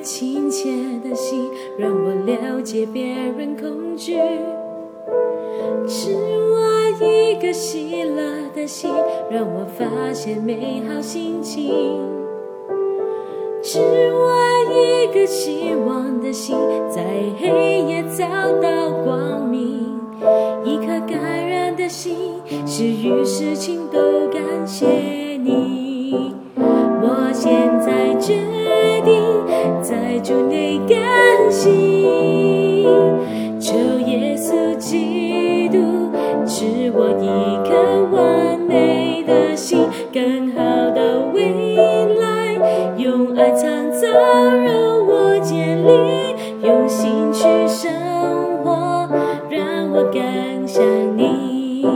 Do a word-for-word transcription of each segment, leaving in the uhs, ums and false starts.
亲切的心，让我了解别人恐惧；赐我一个喜乐的心，让我发现美好心情；赐我一个期望的心，在黑夜找到光明；一颗感染的心，是与事情都感谢你。我现在决定在主内甘心，求耶稣基督赐我一颗完美的心，更好的未来，用爱创造让我建立，用心去生活，让我更像你。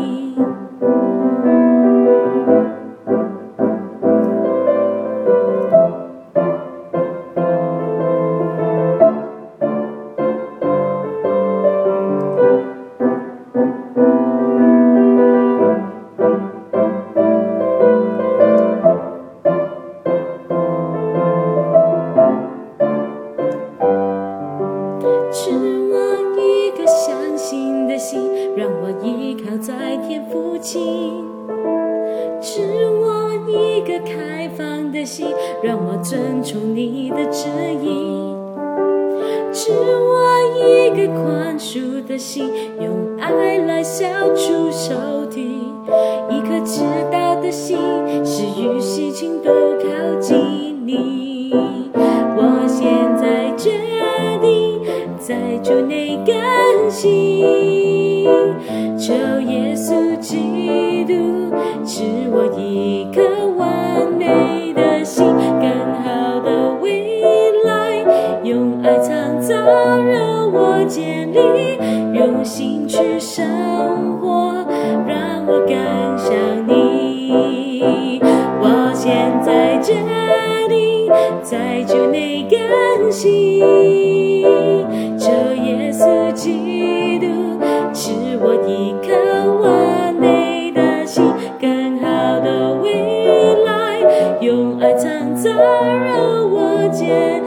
赐我一个相信的心，让我依靠在天父亲；赐我一个开放的心，让我遵从你的旨意；赐我一个宽恕的心，用爱来消除仇敌；一颗知道的心，是与事情都靠近你。我现在决定在主内甘心，求耶稣基督赐我一颗完美的心，更好的未来，用爱创造让我建立，用心去生活，让我更像你。我现在决定在主内甘心，求耶稣基督赐我一颗完美的心，更好的未来，用爱创造让我建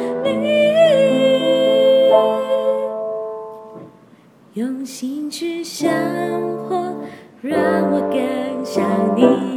立，用心去生活，让我更像你。